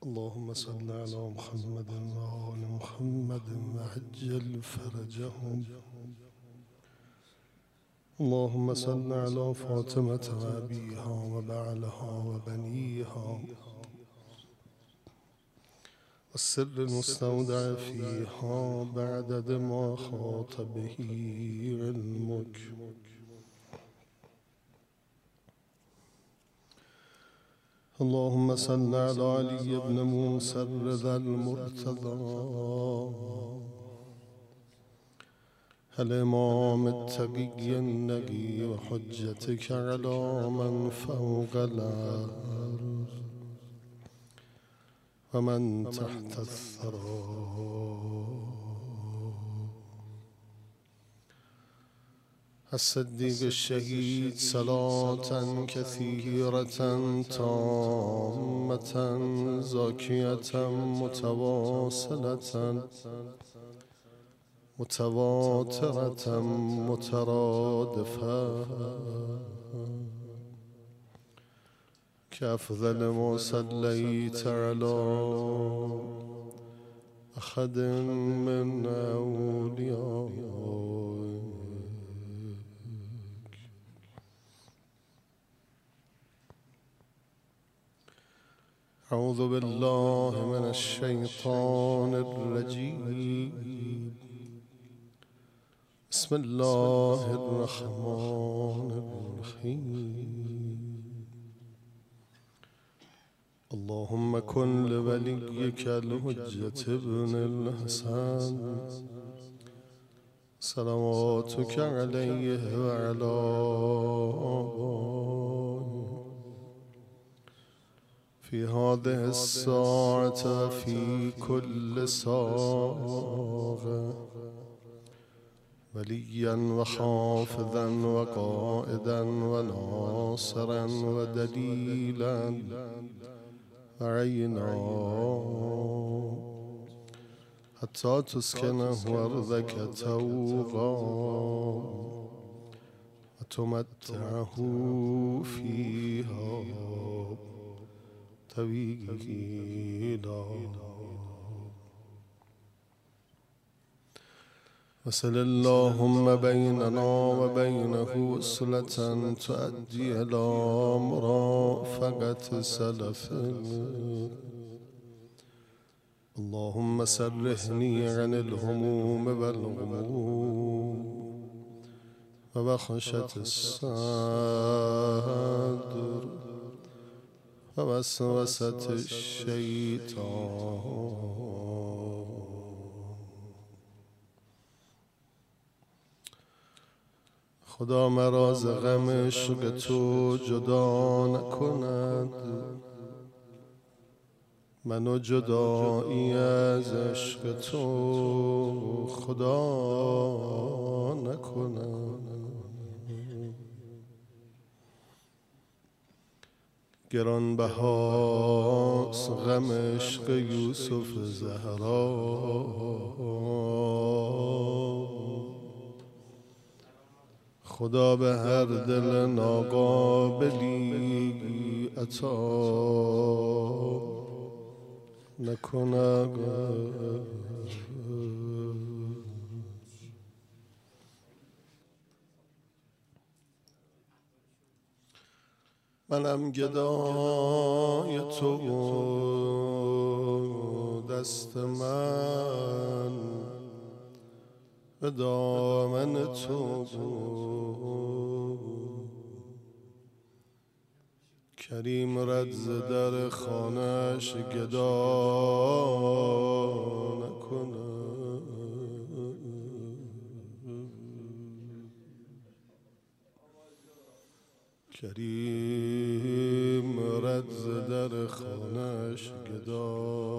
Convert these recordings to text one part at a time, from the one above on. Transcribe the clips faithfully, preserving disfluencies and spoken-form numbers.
اللهم صل على محمد وآل محمد وعجل فرجهم. اللهم صل على فاطمة وأبيها وبعلها وبنيها والسر المستودع فيها بعدد ما خاط به علمك. اللهم صل على علي بن موسى الرضا المرتضى الإمام التقي النقي وحجتك على من فوق الأرض ومن تحت الثرى الصديق الشهيد صلاة كثيرة تامة زاكية متواصلة متواترة مترادفة كأفضل ما صليت على أحد من أوليائك. أعوذ بالله من الشيطان الرجيم. بسم الله الرحمن الرحيم. اللهم كن لوليك الحجة ابن الحسن صلواتك عليه وعلى آبائه في هذه الساعة وفي كل ساعة وليا وحافظا وقائدا وناصرا ودليلا وعينا حتى تسكنه أرضك توغا وتمتعه فيها طويلا. وصل اللهم بيننا وبينه وصلة تؤدي إلى مرافقة سلفنا. اللهم سرحني عن الهموم والغموم وبخشة الصدر ووسوسة الشيطان. خدا مرا ز غم عشق تو جدا نکند، منو جدایی از عشق تو خدا نکند. گرانبهاست غم عشق یوسف زهرا، خدا به هر دل ناقابلی عطا نکند. منم گدای تو دست من به دامن تو کریم رد ز در خانه‌اش گدا نکنه. کریم رد ز در خانه‌اش گدا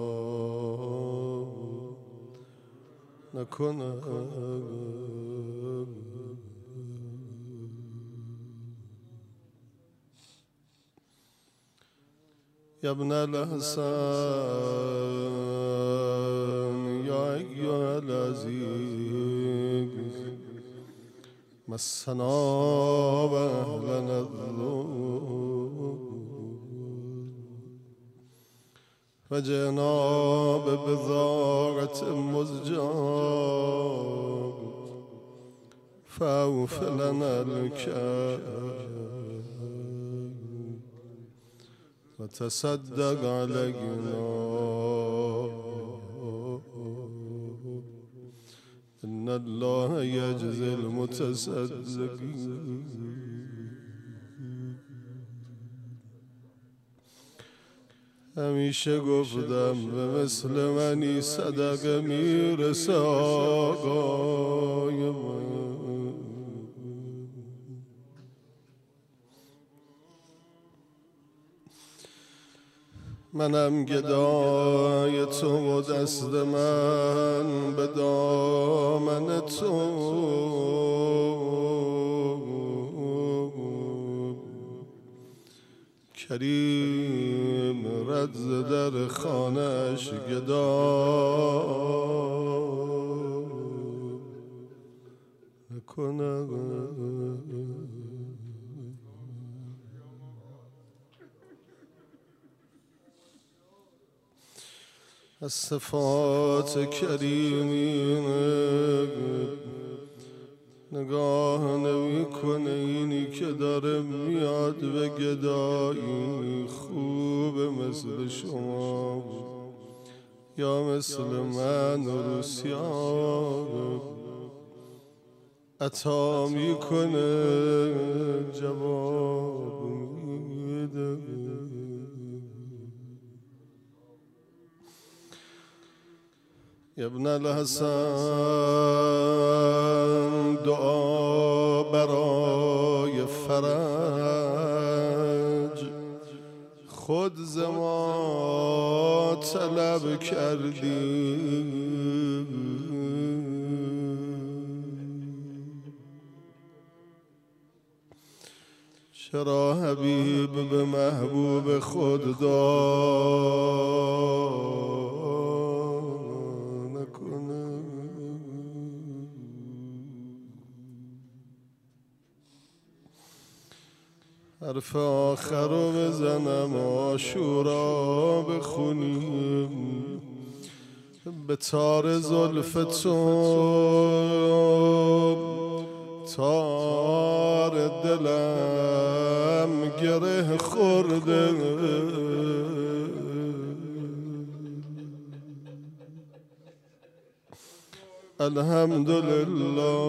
نکنه. یا ابن الحسن یا ایها العزیز مسنا و اهلنا الذنوب و جناب بضاعت مزجاج فاوف لنا الكيل وتصدق علينا إن الله يجزي المتصدقين. همیشه گفتم به مثل منی صدقه میرسه آقای من. منم گدای تو و دست من به دامن تو کریم رد در خانه‌اش گدا نکنه. از صفات کریمینه نگاه نمی کنه اینی که داره میاد به گدایی خوبه مثل شما یا مثل من روسیان عطا میکنه جواب میده. ابن الحسن دعا برای فرج خود ز ما طلب کردی. چرا حبیب به محبوب خود دعا حرف آخر رو بزنم عاشورا بخونیم به تار زلف تو تار دلم گره خورده. الحمدلله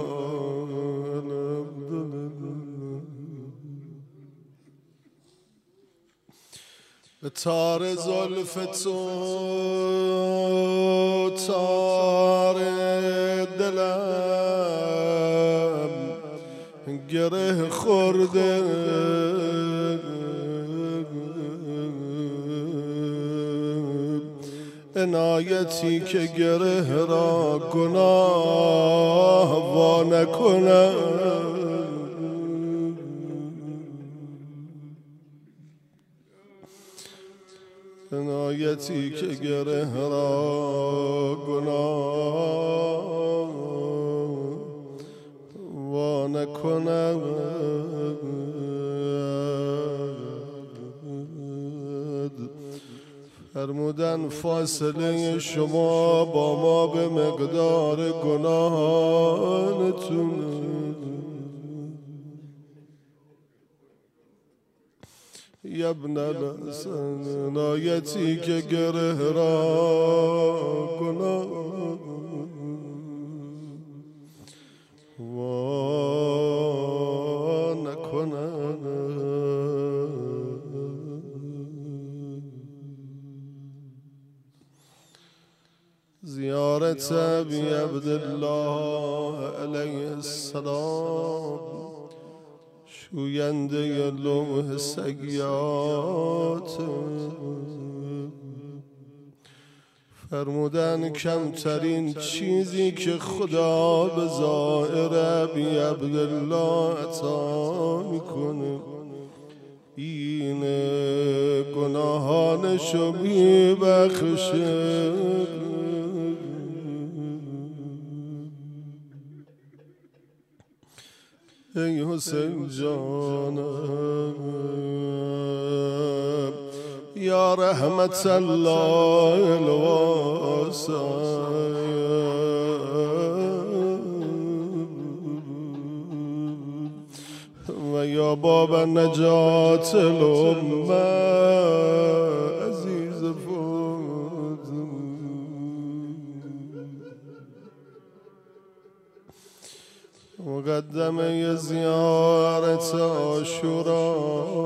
به تار زلف تو تار دلم گره خورده. عنایتی که گره را گناه وا نکنه. عنایتی که گره را گناه وا نکنه. فرمودن فاصله شما با ما به مقدار گناهانتون. ابن الحسن عنایتی که گره را گناه وا نکنه. زیارت ابی عبدالله علیه السلام شوینده لوح سیئات فرمودن کمترین چیزی که خدا به ظاهر ابی عبدالله عطا میکنه اینه گناهانشو میبخشه. ای حسین جانم یا رحمت الله الواسع و یا باب نجات الامه عزیز فوت مقدمه زیارت عاشورا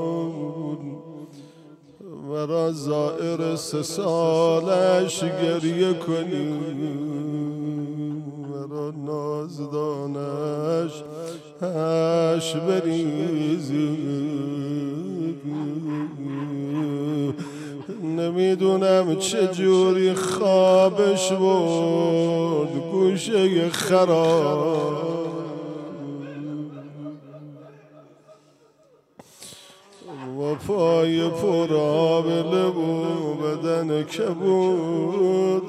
مرا زائر سه سالش گریه کنی مرا نازدانش هش بریزی نمیدونم چجوری خوابش بود گوشه خراب و پای پرآبله و بدن کبود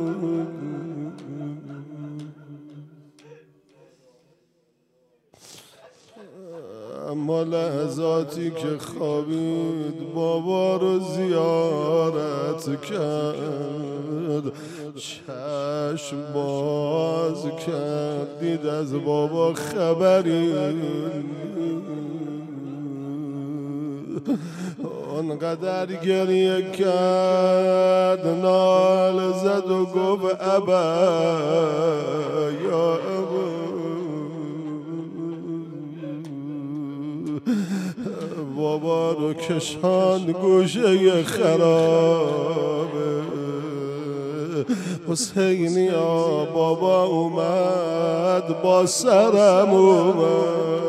اما لحظاتی که خوابید بابا رو زیارت کرد چشم باز کرد دید از بابا خبری آنقدر گریه کرد نال زد و گفت ابا یا ابا بابا رو کشاند گوشه خرابه حسینی ها بابا اومد با سرم اومد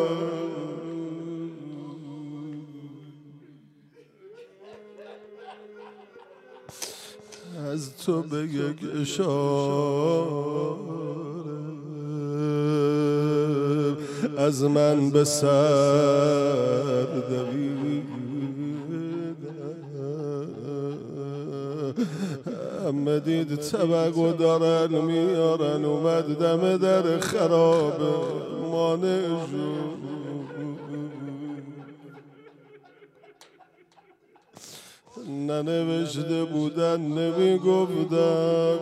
از تو به یک اشاره از من به سر دویدم همه دید طبقو دارن میارن اومد دم در خرابه مانع شد ننوشته بودن نمیگفتم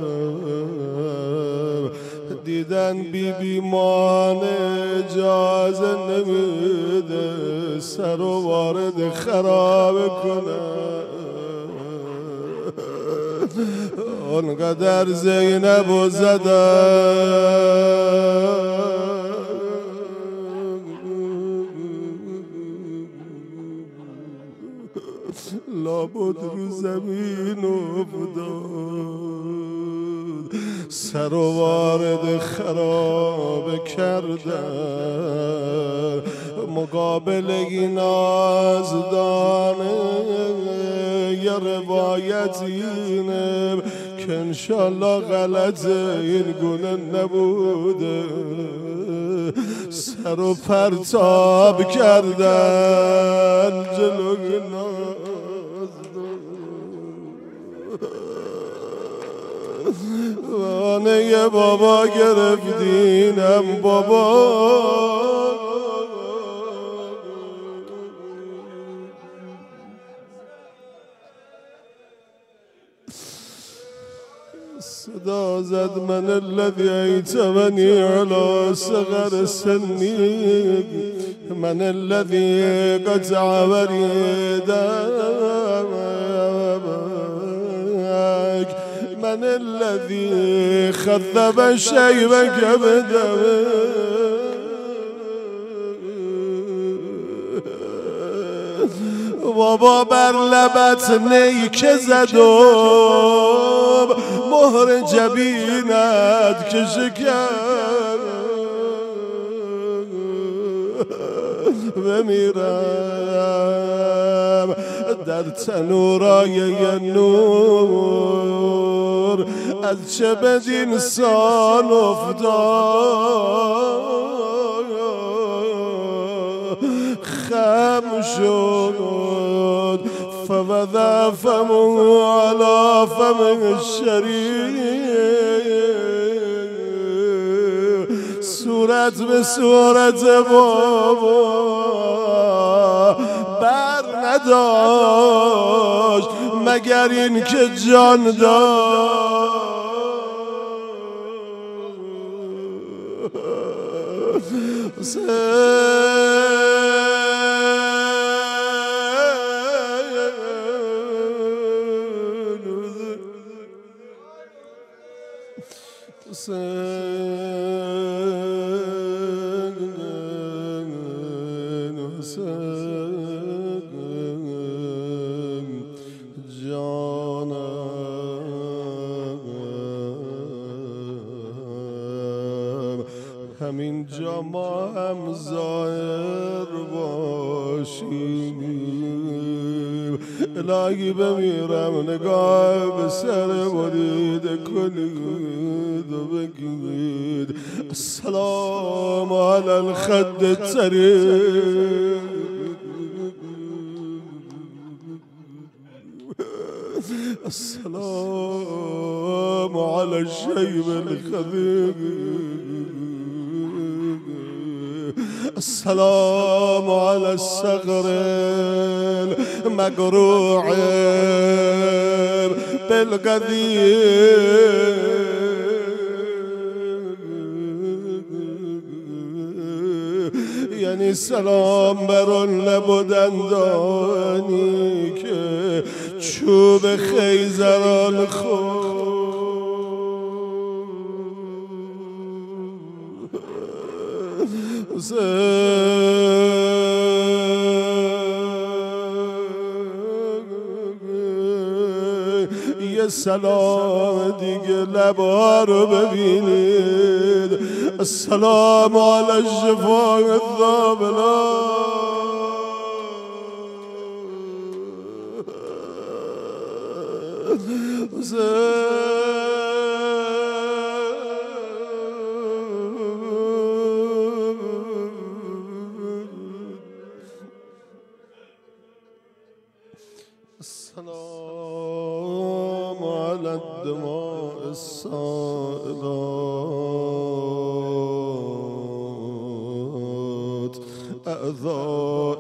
دیدن بی بی مان اجازه نمیده سر و وارد خرابه کنه آنقدر زینب و زدن لابد رو زمین افتاد سر و وارد خرابه کردن مقابل این نازدانه یه روایت اینه که انشالله غلطه این گونه نبوده سر و پرتاب کردن جلوی وانه یه بابا گرفتینم بابا صدا زد من الذي ایتمنی علی صغر سنی من الذي قطع وریدک من الذي خذب شیبک بدمه بابا بر لبت نیک زدم مهر جبینت که شکر بمیرم در تنورای نور از چه بدین سان افتاد خم شد فوضع فمه على فم الشریف صورت به صورت بابا بر نداشت مگر این که جان داشت. همین جا ما هم ظاهر باشیم. الهی بمیرم نگاه به سر بریده کنید و بگید السلام علی الخد الطریق، السلام على الشيب الخضير، السلام على الصغر المقروع بالقدير. یعنی سلام بر آن لب و دندانی که چوب خیزران خورد. یه سلام دیگه لبا رو ببینید، السلام علی الشفاء الذابلة. السلام على الدماء السائلات أعضاء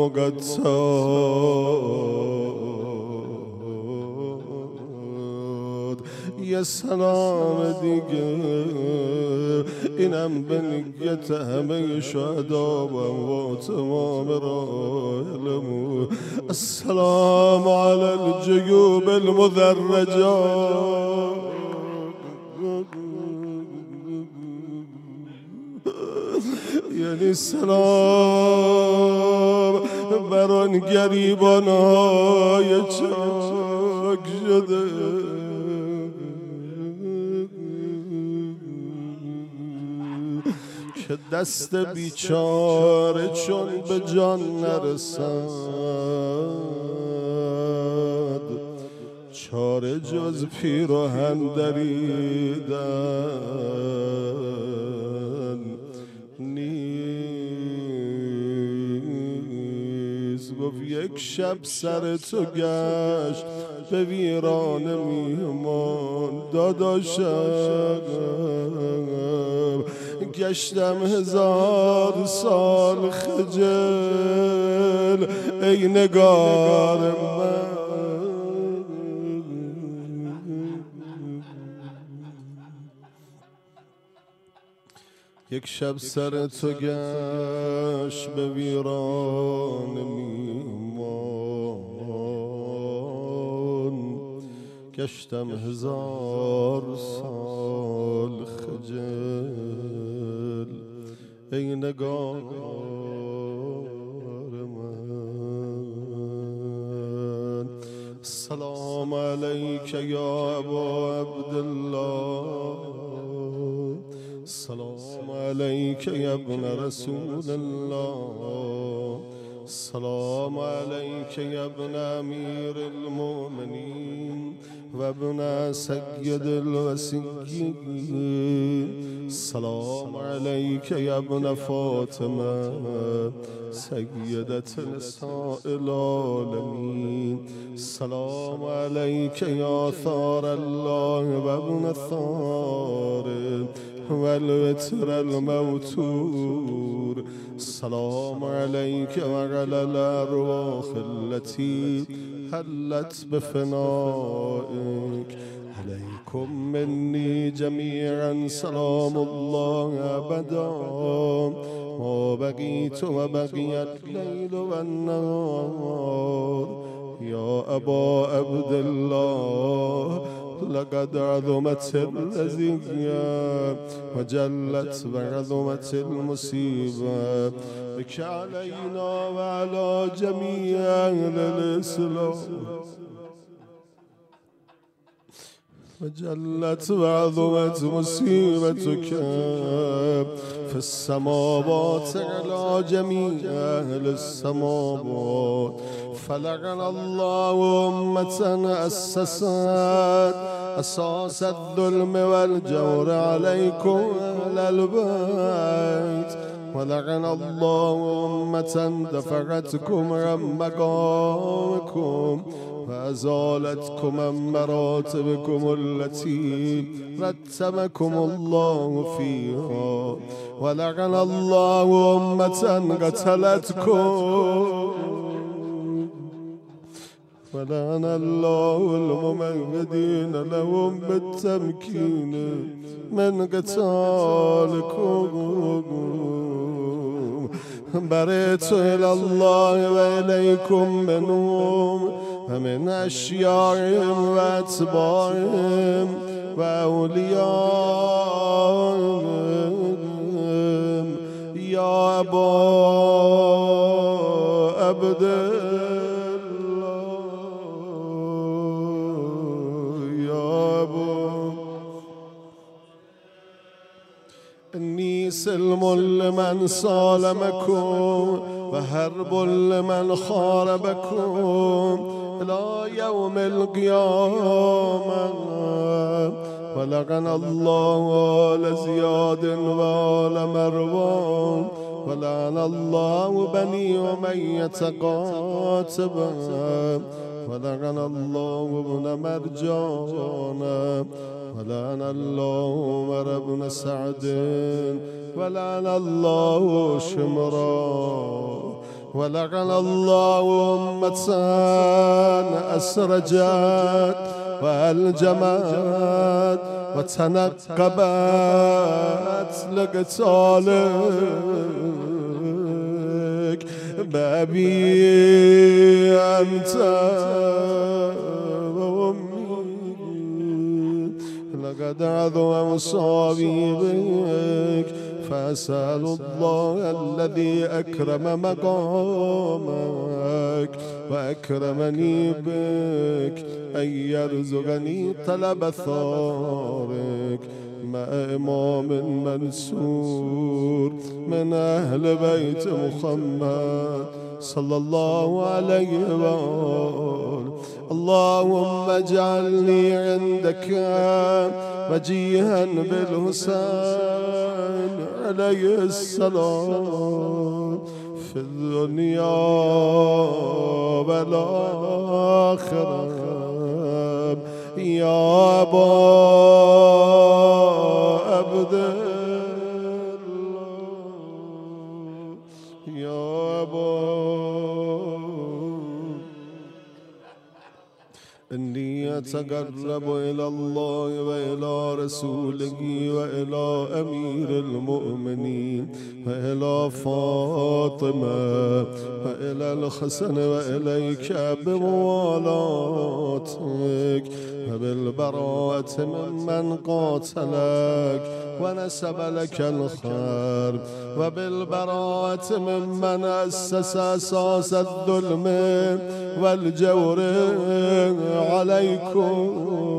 المقدسات. یه سلام دیگه اینم به نیت همه شهدا و اموات تمام راحلمون. السلام على الجيوب المدرجات، یعنی سلام بر آن گریبان های چاک شده که دست بیچاره چون به جان نرسد چاره جز پیراهن دریدن نیست. گفت یک شب سر تو گشت به ویرانه میمان داداشم، گشتم هزار سال خجل ای نگار من. یک شب سر تو گشت به ویرانه میمان، گشتم هزار سال خجل ای نگار من. السلام علیک یا ابا عبدالله، السلام علیک یا ابن رسول الله، السلام علیک یا ابن امیر المؤمنین و ابن سید الوصیین، السلام علیک یا ابن فاطمه سیدة نساء العالمین، السلام علیک یا ثار الله و ابن ثار والوتر الموتور. السلام عليك وعلى الأرواح التي هلت بفنائك. عليكم مني جميعا سلام الله أبدا ما بقيت وبقي الليل والنهار. يا أبا عبد الله لقد عظمت الرزية وجلت وعظمت المصيبة بك علينا وعلى جميع أهل الإسلام، وجلت وعظمت مصيبتك في السماوات على جميع أهل السماوات. فلعن الله أمة أسست أساس الظلم والجور عليكم أهل البيت، ولعن الله أمة دفعتكم عن مقامكم وأزالتكم عن مراتبكم التي رتبكم الله فيها، ولعن الله أمة قتلتكم، ولعن الله الممهدين لهم بالتمكين من قتالكم. بريت إلى الله وإليكم منهم ومن أشياعهم وأتباعهم وأوليائهم. يا أبا عبد إني سلم لمن سالمكم وهرب لمن خاربكم إلى يوم القيامة. ولعن الله آل زياد وآل مروان، ولعن الله بني أمية قاتبا، ولعن الله ابن مرجان، ولعن الله عمر بن سعد، ولعن الله شمرا، ولعن الله أمة أسرجت وألجمت وتنقبت لقتالك بأبي أنت وأمي. لقد عظم مصابي بك، فأسأل الله الذي أكرم مقامك وأكرمني بك أن يرزقني طلب ثارك مع إمام منصور من أهل بيت محمد صلى الله عليه وآله. اللهم اجعلني عندك وجيها بالحسين عليه السلام في الدنيا والآخرة. يا أبا عبد الله، يا أبا إني أتقرب إلى الله وإلى رسوله وإلى أمير المؤمنين وإلى فاطمة وإلى الحسن وإليك بموالاتك وبالبراءة ممن قاتلك ونسب لك الخير، وبالبراءة ممن أسس أساس الظلم والجور عليكم.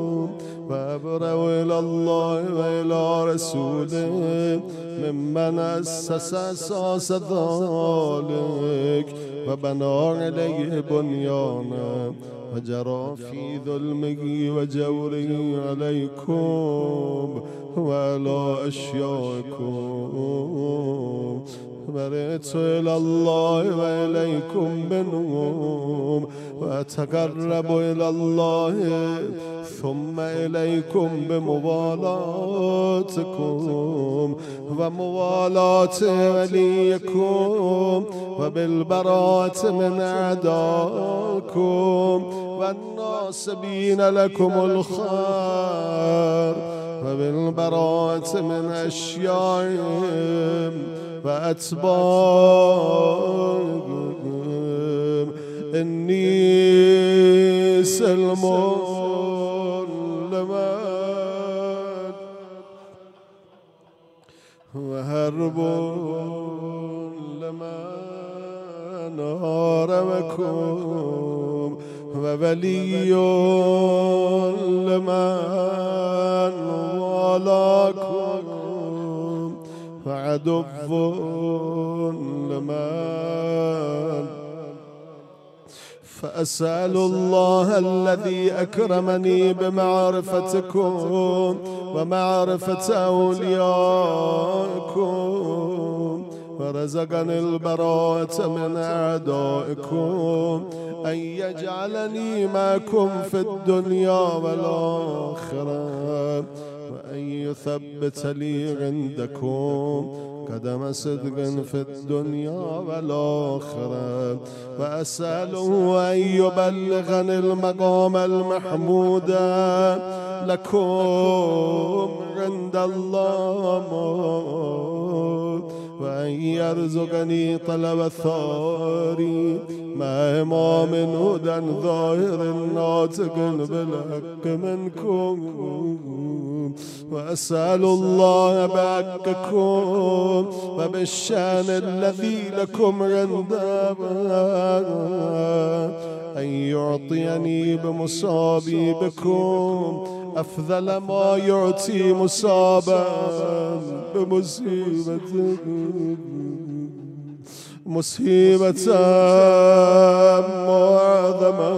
وأبرأ إلى الله وإلى رسوله ممن أسس أساس ذلك وبنى عليه بنيانا وجرى في ظلمه وجوره عليكم وعلى أشيائكم برئت إلى الله وإليكم منهم وأتقرب إلى الله ثم إليكم بموالاتكم وموالاة وليكم وبالبراءة من أعدائكم والناصبين لكم الخير وبالبراءة من أشيائهم وأتباعهم إني سلم لمن وهرب لمن هارمكم وولي لمن والاكم وعدو لمن فأسأل الله الذي أكرمني بمعرفتكم ومعرفة أوليائكم ورزقني البراءة من أعدائكم أن يجعلني معكم في الدنيا والآخرة وأن يثبت لي عندكم قدم صدق في الدنيا والآخرة وأسأله أن يبلغني المقام المحمود لكم عند الله وأن يرزقني طلب الثاري مع إمام هدى ظاهر ناطق بالحق منكم وأسأل الله بحقكم وبالشان الذي لكم عنده أن يعطيني بمصابي بكم أفضل ما يعطي مصابا بمصيبتكم مصيبة معظمة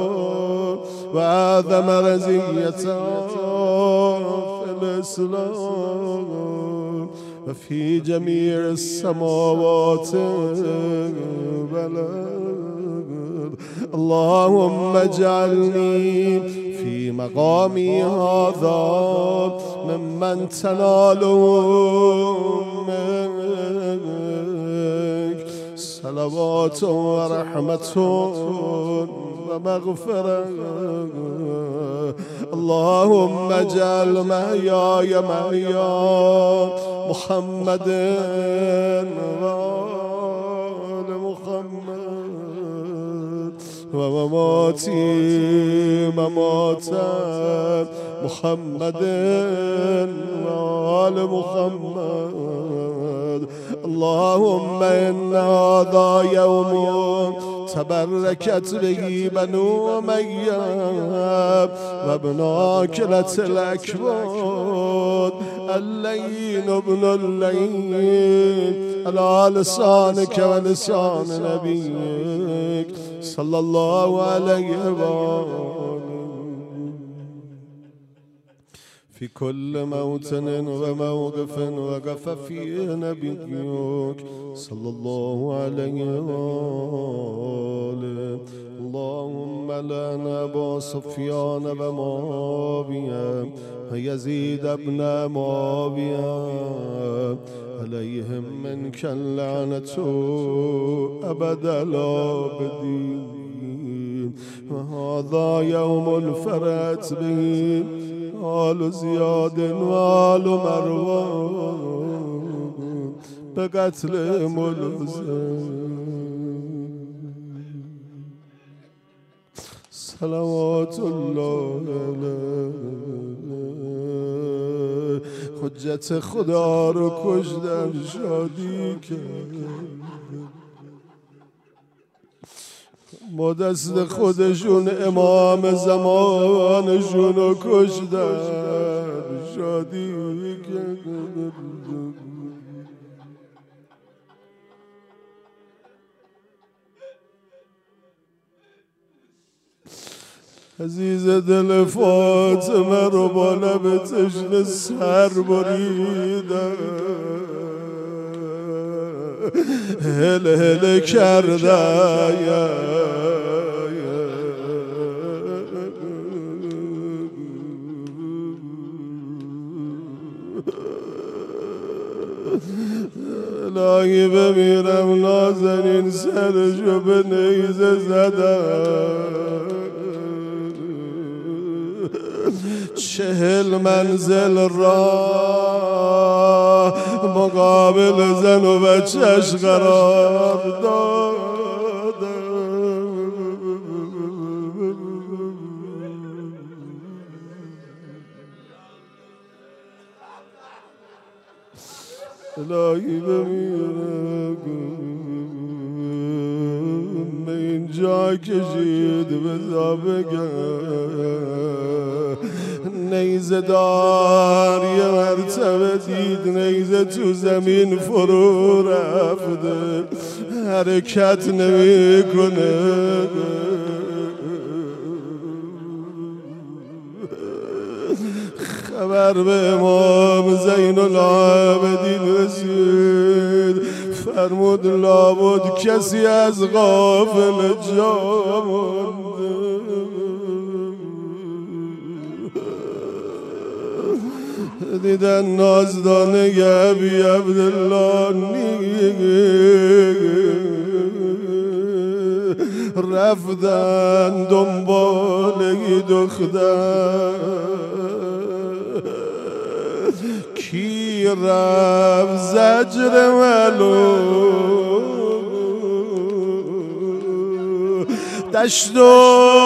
وأعظم رزية في الإسلام وفي جميع السماوات والأرض. اللهم اجعلني في مقامي هذا ممن تناله منك صلوات ورحمة ومغفرة. اللهم اجعل محياي محيا محمد وآل محمد ومماتي ممات محمد وآل محمد. اللهم إن هذا يوم تبركت به بنو أمية وابن آكلة الأكباد اللين ابن اللين على لسانك ولسان نبيك صلى الله عليه وآله في كل موطن وموقف وقف فيه نبيك صلى الله عليه وآله. اللهم لنا أبا سفيان ومعاوية ويزيد بن معاوية عليهم منك اللعنة أبد الآبدين. وهذا يوم انفرت به آل زياد وآل مروان بقتل ملزم صلوات الله علیه. حجت خدا رو کشتن شادی کرد با دست خودشون امام زمانشون رو کشتن شادی کرد. عزیز دل فاطمه رو با لب تشنه سر بریدن هل هل کرده الهی بمیرم نازنین سرشو به نیزه زدم چهل منزل راه مقابل زن و بچهش قرار دادم الهی بمیرم به اینجا کشید بذار بگم نیزه دار یه مرتبه دید نیزه تو زمین فرو رفته حرکت نمی کنه خبر به امام زین العابدین رسید فرمود لابد کسی از غافل جا مونده دیدن نازدانه ابی عبدالله رفتن دنبال ای دختر کی رفت زجر ملو دشت و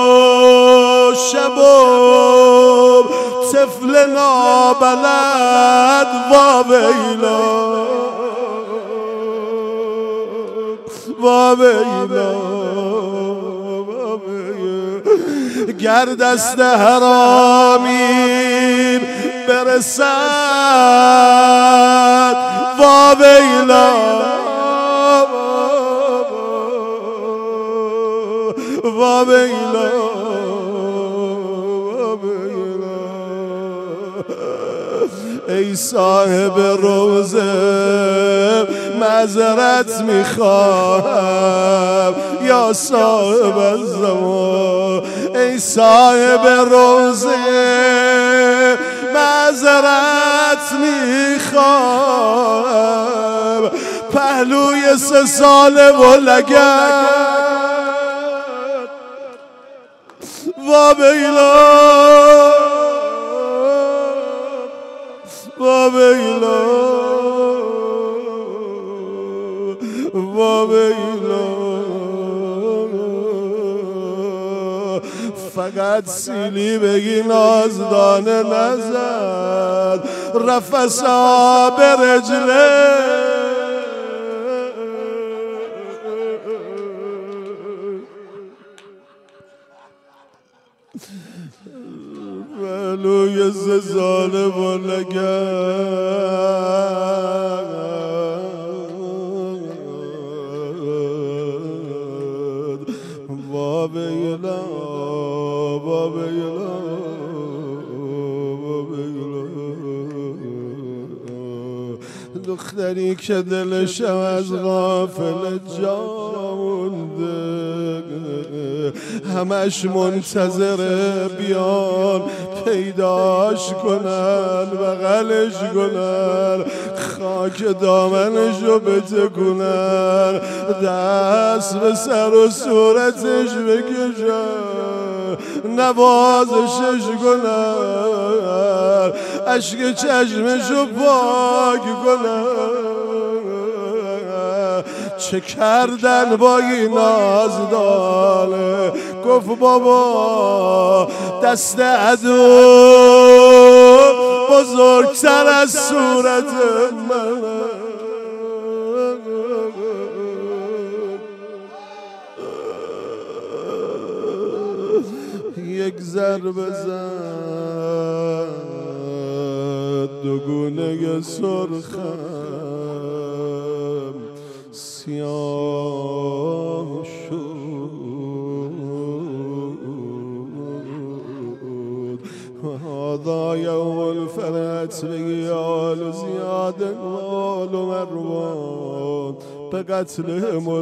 شب و طفل نابلد و ویلا و ویلا گر دست حرامین برسد و ویلا و ویلا ای صاحب روزه معذرت میخواهم یا صاحب الزمان ای صاحب روزه معذرت میخواهم پهلوی سه ساله و لگن و بیلا و بیلا و بیلا فقط سیلی بگی نازدانه نزد رفسا به رجله ولوی زلزاله و لگن و بیلا و بیلا و بیلا دختری که دلشم از غافل جا مونده همش منتظر بیان پیداش کنن بغلش کنن خاک دامنشو بتکونن دست به سر و صورتش بکشن نوازشش کنن اشک چشمشو پاک کنن چه کردن با این نازدانه گفت بابا دست عدو بزرگتر از صورت من یک ضربه زد دو گونه سرخم سیاه شد هذا یوم الفرج بگیال و زیاد مال و مروان بقتلهم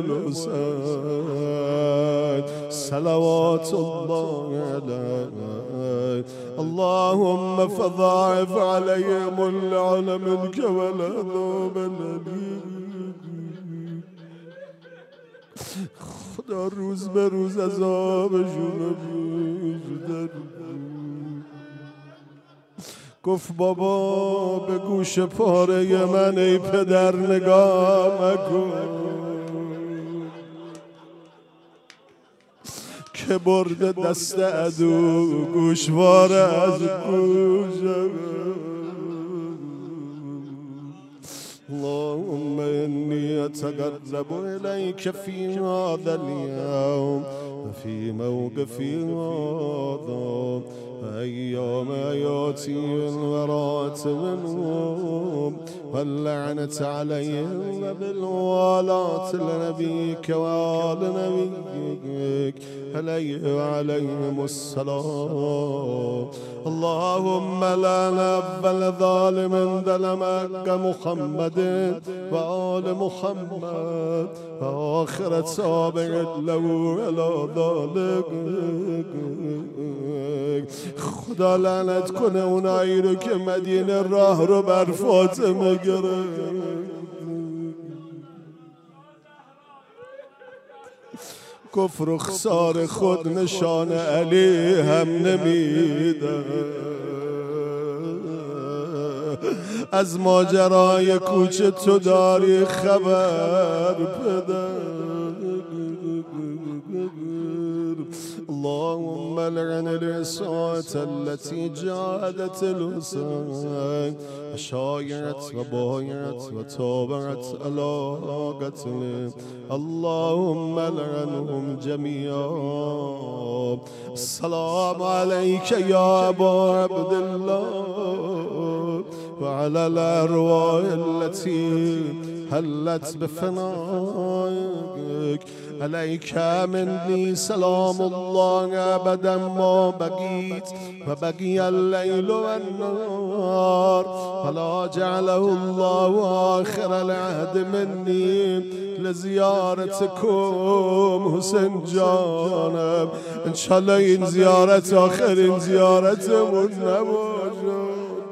الحسين صلوات الله عليه. اللهم فضاعف عليهم اللعن منك والعذاب الأليم. خدا روز به روز عذابشون بیشتر. گفت بابا به گوش پاره من ای پدر نگاه مکن که برده دست عدو گوشواره از گوشم. اللهم إني أتقرب إليك في هذا اليوم وفي موقفي هذا أيام آياتي والورات منهم واللعنة عليهم وبالولاة لنبيك وآل نبيك عليه وعليهم السلام. اللهم لا نقبل ظالم ظلمك محمد وآل محمد وآخر تابع له على ذلك. خدا لعنت کنه اونایی رو که مدینه راه رو بر فاطمه گرفت. گفت رخسار خود نشان علی هم نمیده. از ماجرای کوچه تو داری خبر پدر. اللهم لعن العصاة التي جاهدت الحسين وشايعت وبايعت وتابعت على قتله. اللهم لعنهم جميعا. السلام عليك يا أبا عبد الله وعلى الأرواح التي هلت بفنائك. عليك مني سلام الله أبدا ما بقيت وبقي الليل والنهار فلا جعله الله آخر العهد مني لزيارتكم حسين جانم. إن شاء الله این زیارت آخرین زیارتمون نباشه.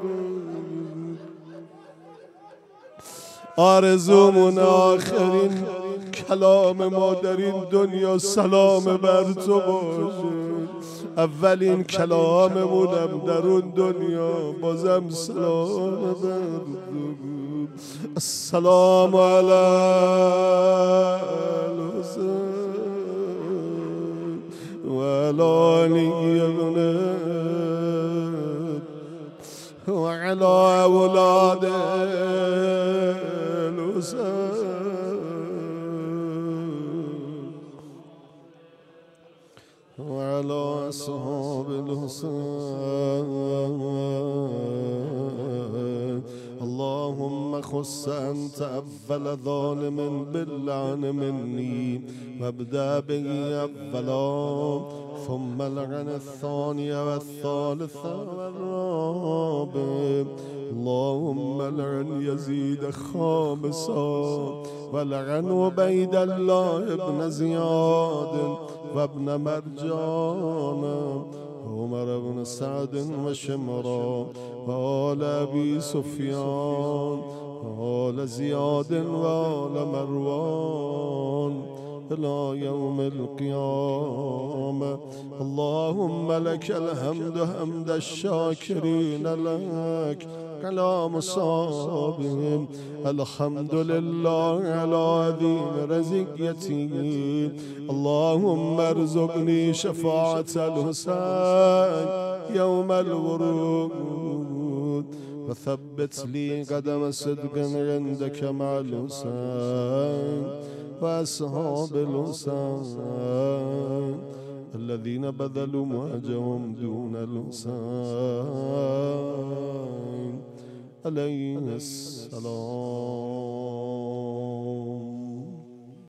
آرزومون آخرین کلام ما در این دنیا سلام بر تو باشه. اولین کلاممونم در اون دنیا بازم سلام بر تو. السلام علی الحسین و علی ابنه و علی اولاد الحسین وعلى أصحاب الحسين. اللهم خص أنت أول ظالم باللعن مني وابدأ به أولا ثم لعن الثاني والثالث والرابع. اللهم لعن يزيد خامسا ولعن عبيد الله بن زياد وابن مرجان عمر بن سعد وشمرا وآل أبي سفيان وآل زياد وآل مروان إلى يوم القيامة. اللهم لك الحمد حمد الشاكرين لك على مصابهم. الحمد لله على عظيم رزقيته. اللهم ارزقني شفاعة الحسين يوم الورود وثبت لي قدم صدق عندك مع الحسين وأصحاب الحسين الذين بذلوا مهجهم دون الحسين عليه السلام.